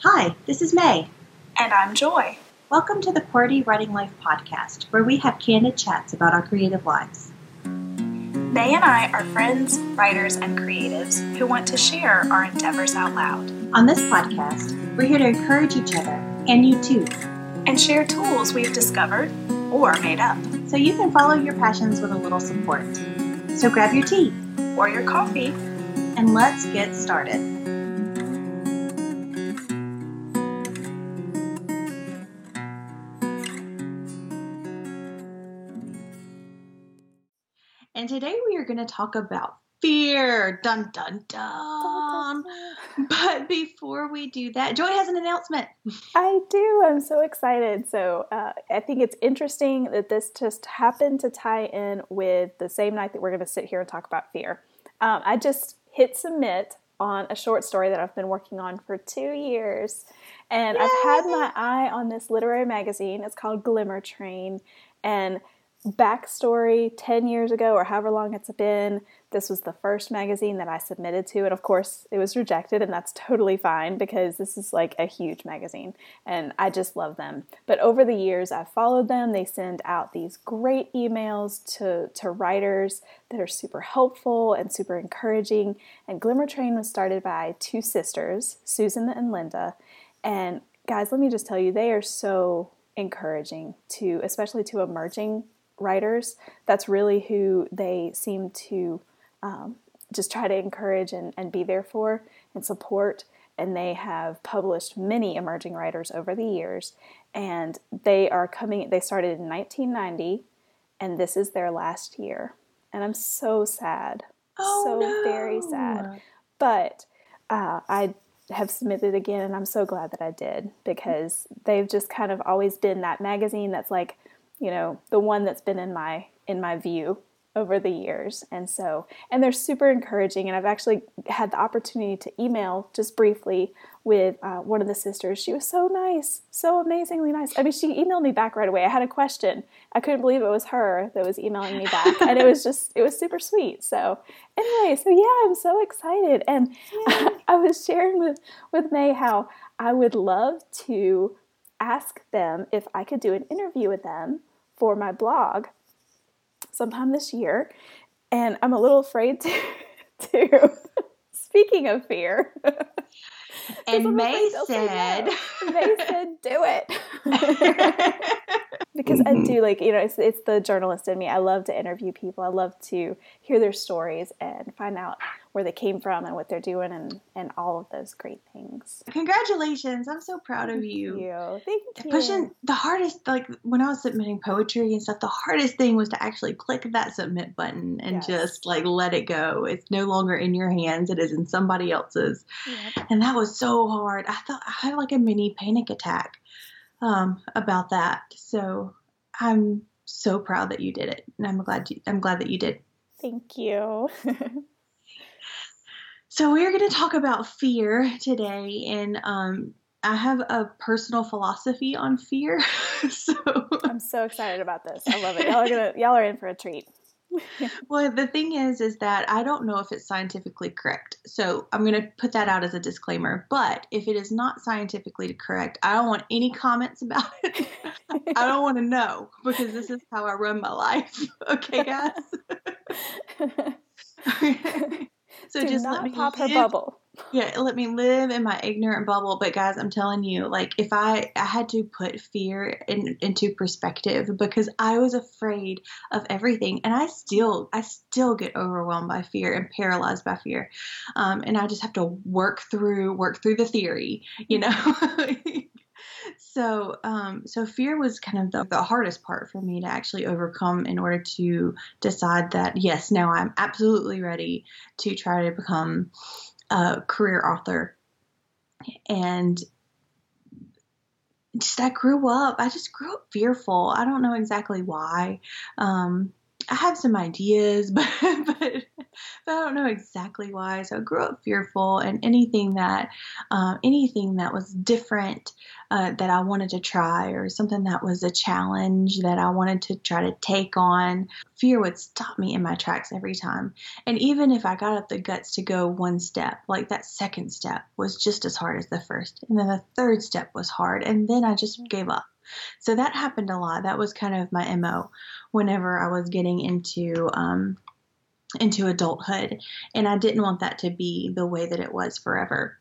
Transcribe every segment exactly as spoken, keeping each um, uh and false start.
Hi, this is May. And I'm Joy. Welcome to the QWERTY Writing Life podcast, where we have candid chats about our creative lives. May and I are friends, writers, and creatives who want to share our endeavors out loud. On this podcast, we're here to encourage each other, and you too, and share tools we've discovered or made up, so you can follow your passions with a little support. So grab your tea or your coffee, and let's get started. And today we are going to talk about fear. Dun, dun, dun. But before we do that, Joy has an announcement. I do. I'm so excited. So uh, I think it's interesting that this just happened to tie in with the same night that we're going to sit here and talk about fear. Um, I just hit submit on a short story that I've been working on for two years. And Yay! I've had my eye on this literary magazine. It's called Glimmer Train. And backstory, ten years ago or however long it's been, this was the first magazine that I submitted to, and of course it was rejected, and that's totally fine because this is like a huge magazine and I just love them. But over the years I've followed them. They send out these great emails to, to writers that are super helpful and super encouraging, and Glimmer Train was started by two sisters, Susan and Linda, and guys, let me just tell you, they are so encouraging to, especially to emerging writers. That's really who they seem to um, just try to encourage and, and be there for and support. And they have published many emerging writers over the years. And they are coming, they started in nineteen ninety, and this is their last year. And I'm so sad. Oh, so no. very sad. But uh, I have submitted again, and I'm so glad that I did, because they've just kind of always been that magazine that's like, you know, the one that's been in my in my view over the years. And so, and they're super encouraging. And I've actually had the opportunity to email just briefly with uh, one of the sisters. She was so nice, so amazingly nice. I mean, she emailed me back right away. I had a question. I couldn't believe it was her that was emailing me back. And it was just, it was super sweet. So anyway, so yeah, I'm so excited. And I, I was sharing with, with May how I would love to ask them if I could do an interview with them for my blog sometime this year. And I'm a little afraid to, to speaking of fear. And May said, no. May said, do it. Because mm-hmm. I do, like, you know, it's it's the journalist in me. I love to interview people. I love to hear their stories and find out where they came from and what they're doing and, and all of those great things. Congratulations. I'm so proud of Thank you. you. Thank you. Pushing the hardest, like when I was submitting poetry and stuff, the hardest thing was to actually click that submit button and yes. just like let it go. It's no longer in your hands. It is in somebody else's. Yep. And that was so hard. I thought I had like a mini panic attack um, about that. So I'm so proud that you did it. And I'm glad you, I'm glad that you did. Thank you. So we're going to talk about fear today, and um, I have a personal philosophy on fear. so I'm so excited about this. I love it. Y'all are gonna, y'all are in for a treat. Well, the thing is, is that I don't know if it's scientifically correct. So I'm going to put that out as a disclaimer. But if it is not scientifically correct, I don't want any comments about it. I don't want to know, because this is how I run my life. Okay, guys? So Do just not let me pop live. her bubble. Yeah, let me live in my ignorant bubble. But guys, I'm telling you, like, if I, I had to put fear in, into perspective, because I was afraid of everything, and I still, I still get overwhelmed by fear and paralyzed by fear, um, and I just have to work through, work through the theory, you know. So, um, so fear was kind of the, the hardest part for me to actually overcome in order to decide that, yes, now I'm absolutely ready to try to become a career author. And just, I grew up, I just grew up fearful. I don't know exactly why. Um, I have some ideas, but, but, but I don't know exactly why. So I grew up fearful, and anything that, uh, anything that was different, uh, that I wanted to try, or something that was a challenge that I wanted to try to take on, fear would stop me in my tracks every time. And even if I got up the guts to go one step, like that second step was just as hard as the first. And then the third step was hard. And then I just gave up. So that happened a lot. That was kind of my M O whenever I was getting into um, into adulthood. And I didn't want that to be the way that it was forever.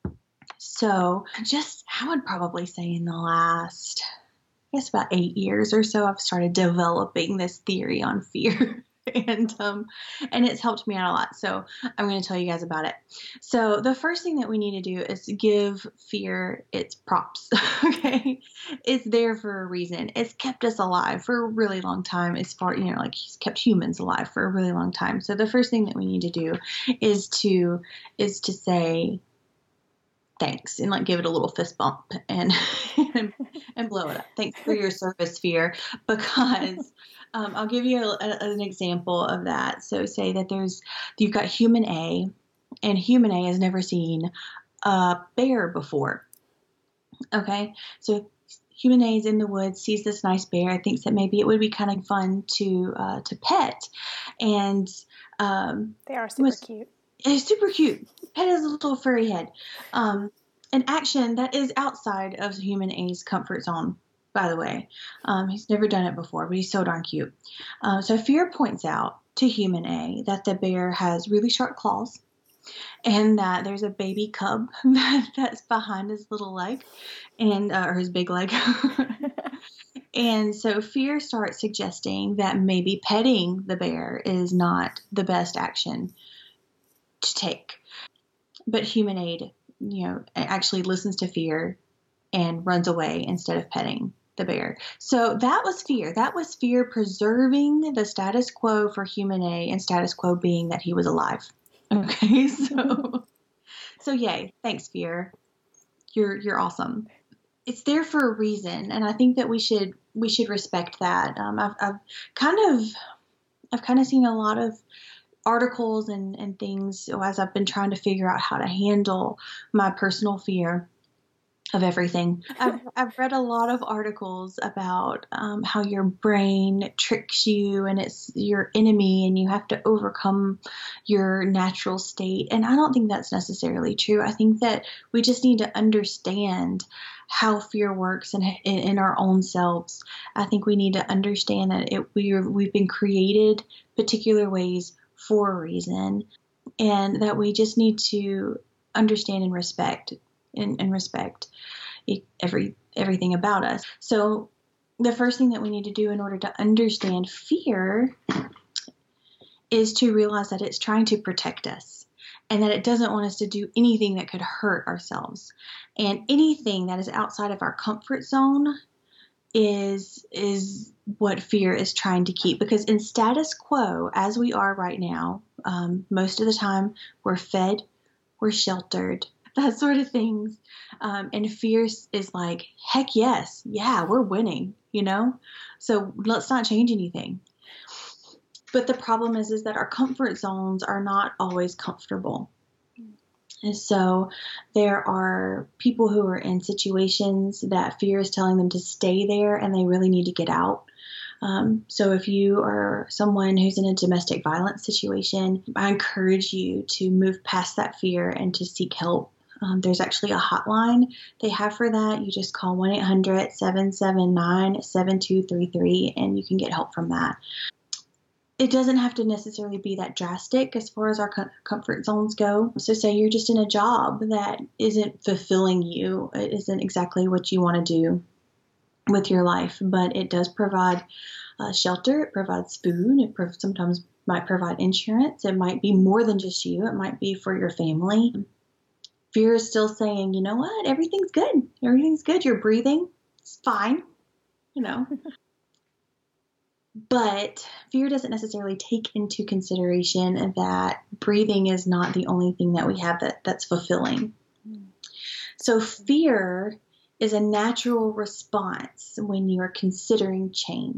So just, I would probably say in the last, I guess about eight years or so, I've started developing this theory on fear. And um, and it's helped me out a lot. So I'm going to tell you guys about it. So the first thing that we need to do is give fear its props. Okay, it's there for a reason. It's kept us alive for a really long time. As far, you know, like he's kept humans alive for a really long time. So the first thing that we need to do is to is to say thanks, and like give it a little fist bump and and, and blow it up. Thanks for your service, fear, because. Um, I'll give you a, a, an example of that. So say that there's, you've got human A, and human A has never seen a bear before. Okay. So human A is in the woods, sees this nice bear, thinks that maybe it would be kind of fun to, uh, to pet. And, um, they are super was, cute. It's super cute. Pet has a little furry head. Um, an action that is outside of human A's comfort zone. By the way, um, he's never done it before, but he's so darn cute. Uh, so fear points out to human A that the bear has really sharp claws, and that there's a baby cub that, that's behind his little leg, and uh, or his big leg. And so fear starts suggesting that maybe petting the bear is not the best action to take. But human aid, you know, actually listens to fear and runs away instead of petting the bear. So that was fear. That was fear preserving the status quo for human A, and status quo being that he was alive. Okay, so so yay, thanks fear. You're you're awesome. It's there for a reason, and I think that we should we should respect that. Um, I've I've kind of I've kind of seen a lot of articles and and things as I've been trying to figure out how to handle my personal fear of everything. I've, I've read a lot of articles about um, how your brain tricks you and it's your enemy and you have to overcome your natural state. And I don't think that's necessarily true. I think that we just need to understand how fear works in, in, in our own selves. I think we need to understand that it, we are, we've been created particular ways for a reason, and that we just need to understand and respect and, and respect every everything about us. So the first thing that we need to do in order to understand fear is to realize that it's trying to protect us, and that it doesn't want us to do anything that could hurt ourselves. And anything that is outside of our comfort zone is is what fear is trying to keep. Because in status quo, as we are right now, um, most of the time we're fed, we're sheltered, that sort of things. Um, and fear is like, heck yes, yeah, we're winning, you know? So let's not change anything. But the problem is, is that our comfort zones are not always comfortable. And so there are people who are in situations that fear is telling them to stay there and they really need to get out. Um, so if you are someone who's in a domestic violence situation, I encourage you to move past that fear and to seek help. Um, there's actually a hotline they have for that. You just call one eight hundred, seven seven nine, seven two three three and you can get help from that. It doesn't have to necessarily be that drastic as far as our com- comfort zones go. So say you're just in a job that isn't fulfilling you, it isn't exactly what you want to do with your life, but it does provide uh, shelter, it provides food, it prov- sometimes might provide insurance, it might be more than just you, it might be for your family. Fear is still saying, you know what, everything's good, everything's good, you're breathing, it's fine, you know. But fear doesn't necessarily take into consideration that breathing is not the only thing that we have that, that's fulfilling. So fear is a natural response when you're considering change.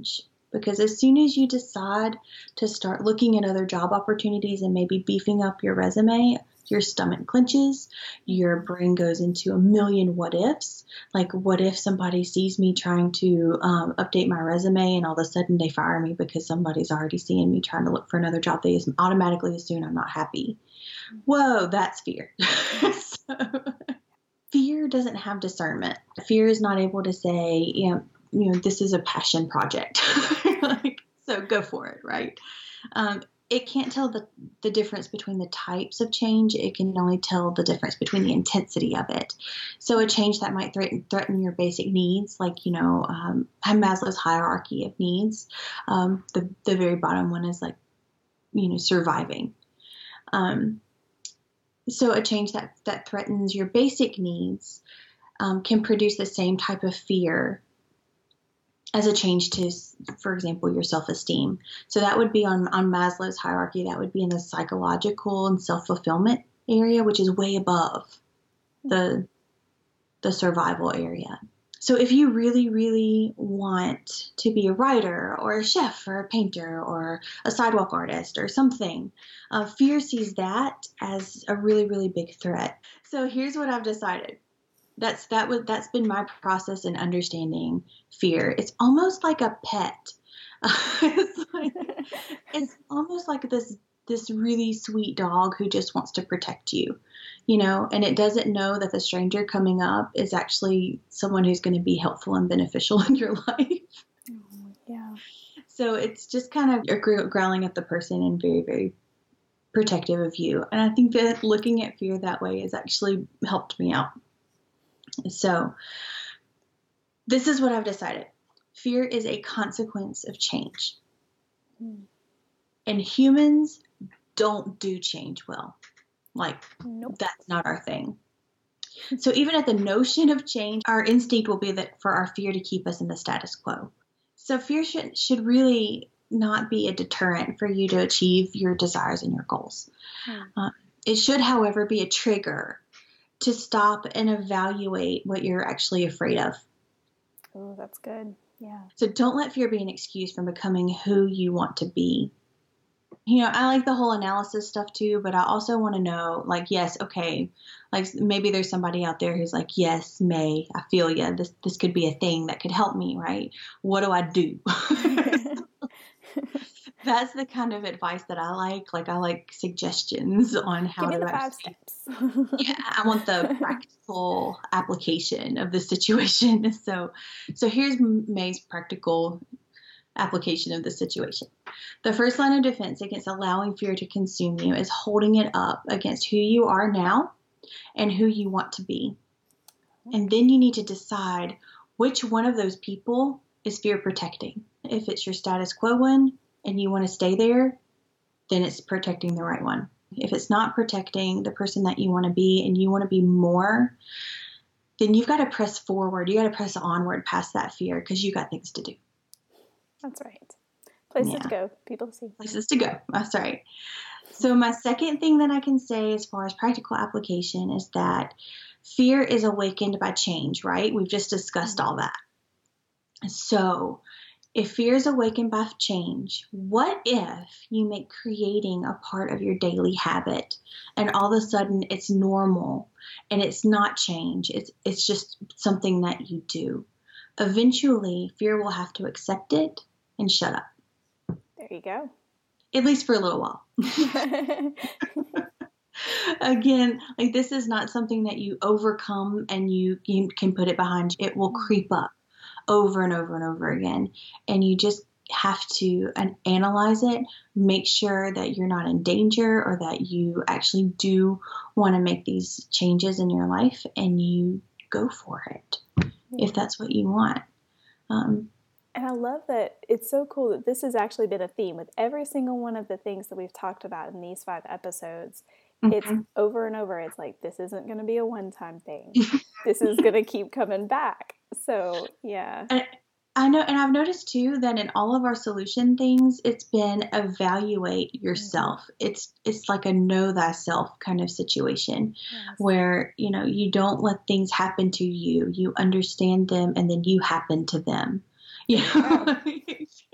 Because as soon as you decide to start looking at other job opportunities and maybe beefing up your resume, your stomach clenches, your brain goes into a million what ifs. Like, what if somebody sees me trying to um, update my resume and all of a sudden they fire me because somebody's already seeing me trying to look for another job? They automatically assume I'm not happy. Whoa, that's fear. So, fear doesn't have discernment. Fear is not able to say, you know, you know, this is a passion project. Like, so go for it, right? Um, it can't tell the, the difference between the types of change. It can only tell the difference between the intensity of it. So a change that might threaten, threaten your basic needs, like, you know, um, Maslow's hierarchy of needs. Um, the, the very bottom one is like, you know, surviving. Um, so a change that, that threatens your basic needs um, can produce the same type of fear as a change to, for example, your self-esteem. So that would be on, on Maslow's hierarchy. That would be in the psychological and self-fulfillment area, which is way above the, the survival area. So if you really, really want to be a writer or a chef or a painter or a sidewalk artist or something, uh, fear sees that as a really, really big threat. So here's what I've decided. That's that was that's been my process in understanding fear. It's almost like a pet. Uh, it's, like, it's almost like this this really sweet dog who just wants to protect you, you know, and it doesn't know that the stranger coming up is actually someone who's going to be helpful and beneficial in your life. Oh, yeah. So it's just kind of gr- growling at the person and very, very protective of you. And I think that looking at fear that way has actually helped me out. So this is what I've decided. Fear is a consequence of change. Mm. And humans don't do change well. Like, nope. That's not our thing. So even at the notion of change, our instinct will be that for our fear to keep us in the status quo. So fear should, should really not be a deterrent for you to achieve your desires and your goals. Mm. Uh, it should, however, be a trigger to stop and evaluate what you're actually afraid of. Oh, that's good. Yeah. So don't let fear be an excuse from becoming who you want to be. You know, I like the whole analysis stuff too, but I also want to know, like, yes, okay, like maybe there's somebody out there who's like, yes, May, I feel you. This this could be a thing that could help me, right? What do I do? That's the kind of advice that I like. Like, I like suggestions on how Give me to the five actually, steps. Yeah, I want the practical application of the situation. So, so here's May's practical application of the situation. The first line of defense against allowing fear to consume you is holding it up against who you are now and who you want to be. And then you need to decide which one of those people is fear protecting. If it's your status quo one, and you want to stay there, then it's protecting the right one. If it's not protecting the person that you want to be and you want to be more, then you've got to press forward. You got to press onward past that fear because you got things to do. That's right. Places Yeah. to go, people to see. Places to go. That's right. So my second thing that I can say as far as practical application is that fear is awakened by change, right? We've just discussed mm-hmm. all that. So if fear is awakened by change, what if you make creating a part of your daily habit and all of a sudden it's normal and it's not change, it's it's just something that you do? Eventually, fear will have to accept it and shut up. There you go. At least for a little while. Again, like this is not something that you overcome and you, you can put it behind you. It will creep up over and over and over again. And you just have to an- analyze it, make sure that you're not in danger or that you actually do want to make these changes in your life, and you go for it yeah. if that's what you want. Um, and I love that it's so cool that this has actually been a theme with every single one of the things that we've talked about in these five episodes. Mm-hmm. It's over and over. It's like, this isn't going to be a one-time thing. This is going to keep coming back. So, yeah. And I know, and I've noticed too that in all of our solution things, it's been evaluate yourself. Mm-hmm. It's it's like a know thyself kind of situation yes. where, you know, you don't let things happen to you. You understand them and then you happen to them. You know?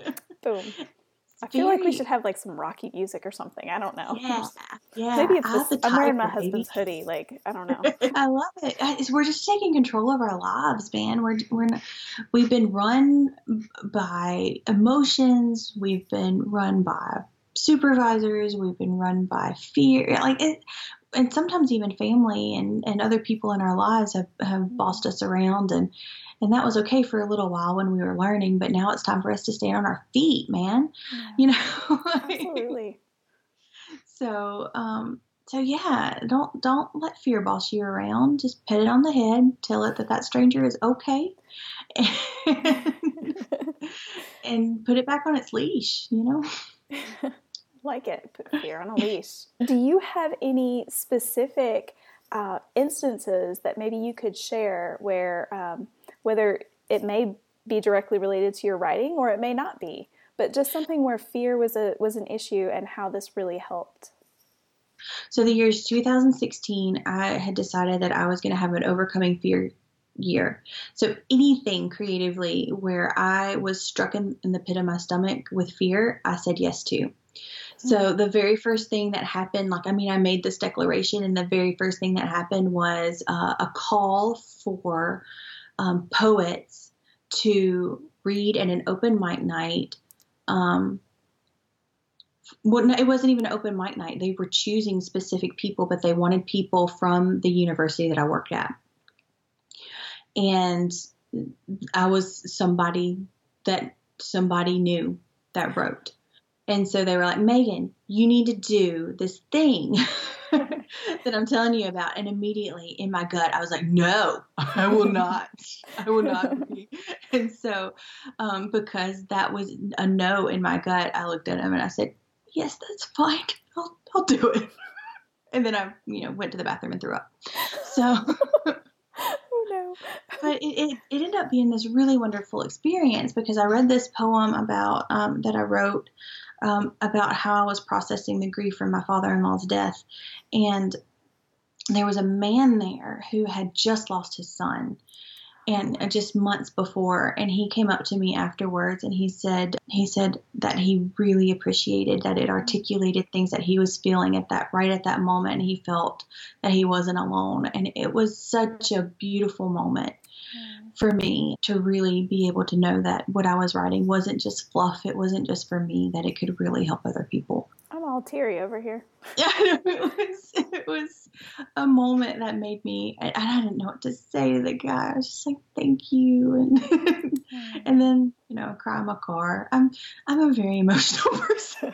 Boom. I feel like we should have like some Rocky music or something. I don't know. Yeah, yeah. Maybe it's I this, I'm wearing my husband's hoodie. Like, I don't know. I love it. It's, we're just taking control of our lives, man. We're we're not, we've been run by emotions. We've been run by supervisors. We've been run by fear. Like it, and sometimes even family and, and other people in our lives have, have bossed us around, and and that was okay for a little while when we were learning, but now it's time for us to stand on our feet, man. Yeah. You know? Absolutely. So, um, so yeah, don't, don't let fear boss you around. Just pet it on the head, tell it that that stranger is okay, and, and put it back on its leash, you know? Like it, put fear on a leash. Do you have any specific uh, instances that maybe you could share where, um, whether it may be directly related to your writing or it may not be, but just something where fear was a was an issue and how this really helped? So the year's two thousand sixteen, I had decided that I was going to have an overcoming fear year. So anything creatively where I was struck in, in the pit of my stomach with fear, I said yes to. So the very first thing that happened, like, I mean, I made this declaration, and the very first thing that happened was uh, a call for um, poets to read at an open mic night. Um, well, no, it wasn't even an open mic night. They were choosing specific people, but they wanted people from the university that I worked at. And I was somebody that somebody knew that wrote. And so they were like, Megan, you need to do this thing that I'm telling you about. And immediately in my gut, I was like, no, I will not. I will not be. And so um, because that was a no in my gut, I looked at him and I said, yes, that's fine. I'll, I'll do it. And then I, you know, went to the bathroom and threw up. So, oh no. But it, it, it ended up being this really wonderful experience because I read this poem about, um, that I wrote Um, about how I was processing the grief from my father-in-law's death. And there was a man there who had just lost his son, and uh, just months before. And he came up to me afterwards and he said, he said that he really appreciated that it articulated things that he was feeling at that, right at that moment. And he felt that he wasn't alone. And it was such a beautiful moment for me to really be able to know that what I was writing wasn't just fluff. It wasn't just for me, that it could really help other people. I'm all teary over here. Yeah, it was, it was a moment that made me, I, I didn't know what to say to the guy. I was just like, thank you. And, mm. and then, you know, cry in my car. I'm, I'm a very emotional person.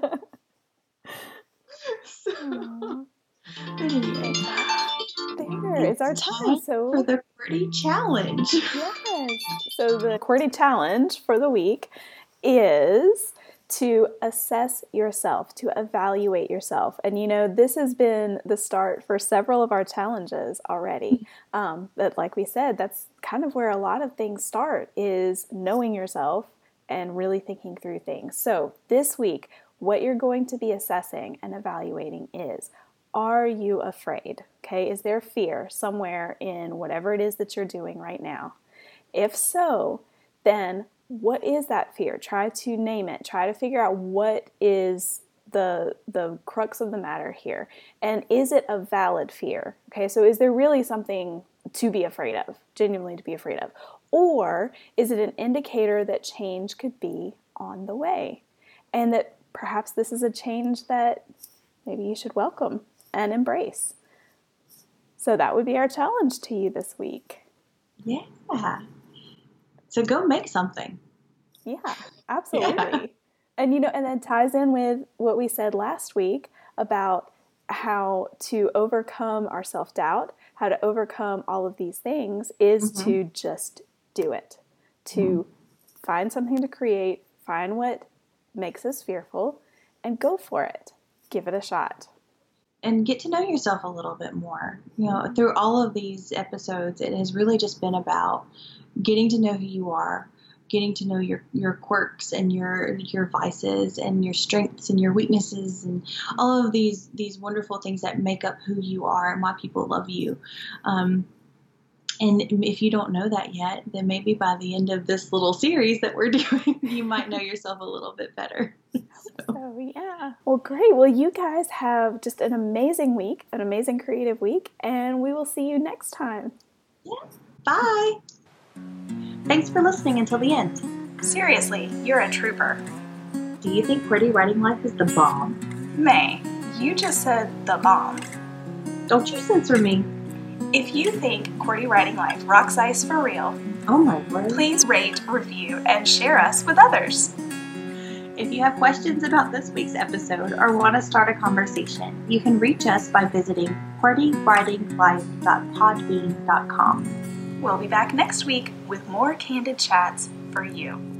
So, anyway. There is our time. So for the QWERTY challenge. Yes. So the QWERTY challenge for the week is to assess yourself, to evaluate yourself. And you know, this has been the start for several of our challenges already. Um, but like we said, that's kind of where a lot of things start, is knowing yourself and really thinking through things. So this week, what you're going to be assessing and evaluating is, are you afraid? Okay, is there fear somewhere in whatever it is that you're doing right now? If so, then what is that fear? Try to name it. Try to figure out what is the the crux of the matter here. And is it a valid fear? Okay, so is there really something to be afraid of, genuinely to be afraid of? Or is it an indicator that change could be on the way? And that perhaps this is a change that maybe you should welcome and embrace. So that would be our challenge to you this week. Yeah. So go make something. Yeah, absolutely. Yeah. And, you know, and that ties in with what we said last week about how to overcome our self-doubt, how to overcome all of these things is mm-hmm. to just do it, to mm-hmm. find something to create, find what makes us fearful, and go for it. Give it a shot. And get to know yourself a little bit more. You know, through all of these episodes, it has really just been about getting to know who you are, getting to know your, your quirks and your your vices and your strengths and your weaknesses and all of these these wonderful things that make up who you are and why people love you. Um, And if you don't know that yet, then maybe by the end of this little series that we're doing, you might know yourself a little bit better. So. Oh, yeah. Well, great. Well, you guys have just an amazing week, an amazing creative week, and we will see you next time. Yeah. Bye. Thanks for listening until the end. Seriously, you're a trooper. Do you think QWERTY Writing Life is the bomb? May, you just said the bomb. Don't you censor me. If you think QWERTY Writing Life rocks ice for real, oh my word, please rate, review, and share us with others. If you have questions about this week's episode or want to start a conversation, you can reach us by visiting qwerty writing life dot podbean dot com. We'll be back next week with more candid chats for you.